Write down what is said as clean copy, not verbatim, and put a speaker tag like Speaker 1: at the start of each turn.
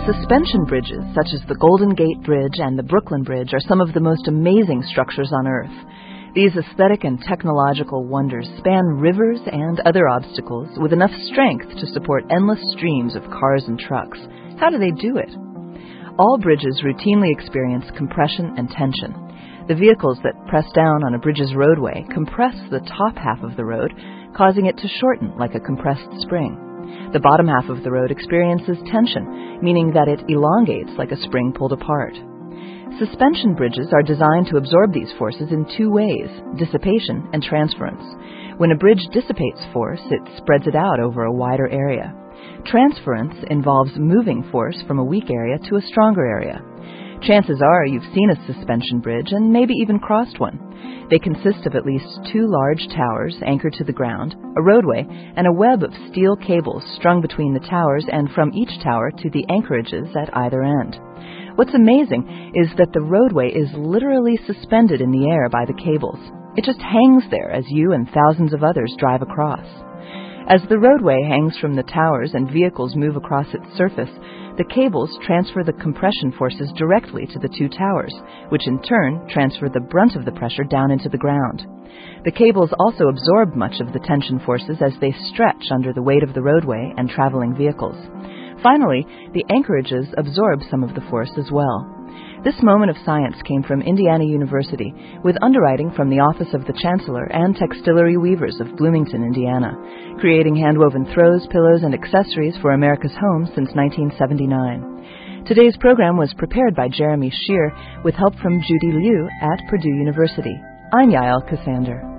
Speaker 1: Suspension bridges, such as the Golden Gate Bridge and the Brooklyn Bridge, are some of the most amazing structures on Earth. These aesthetic and technological wonders span rivers and other obstacles with enough strength to support endless streams of cars and trucks. How do they do it? All bridges routinely experience compression and tension. The vehicles that press down on a bridge's roadway compress the top half of the road, causing it to shorten like a compressed spring. The bottom half of the road experiences tension, meaning that it elongates like a spring pulled apart. Suspension bridges are designed to absorb these forces in two ways, dissipation and transference. When a bridge dissipates force, it spreads it out over a wider area. Transference involves moving force from a weak area to a stronger area. Chances are you've seen a suspension bridge and maybe even crossed one. They consist of at least two large towers anchored to the ground, a roadway, and a web of steel cables strung between the towers and from each tower to the anchorages at either end. What's amazing is that the roadway is literally suspended in the air by the cables. It just hangs there as you and thousands of others drive across. As the roadway hangs from the towers and vehicles move across its surface, the cables transfer the compression forces directly to the two towers, which in turn transfer the brunt of the pressure down into the ground. The cables also absorb much of the tension forces as they stretch under the weight of the roadway and traveling vehicles. Finally, the anchorages absorb some of the force as well. This moment of science came from Indiana University, with underwriting from the Office of the Chancellor and Textillery Weavers of Bloomington, Indiana, creating hand-woven throws, pillows, and accessories for America's homes since 1979. Today's program was prepared by Jeremy Shear with help from Judy Liu at Purdue University. I'm Yael Cassander.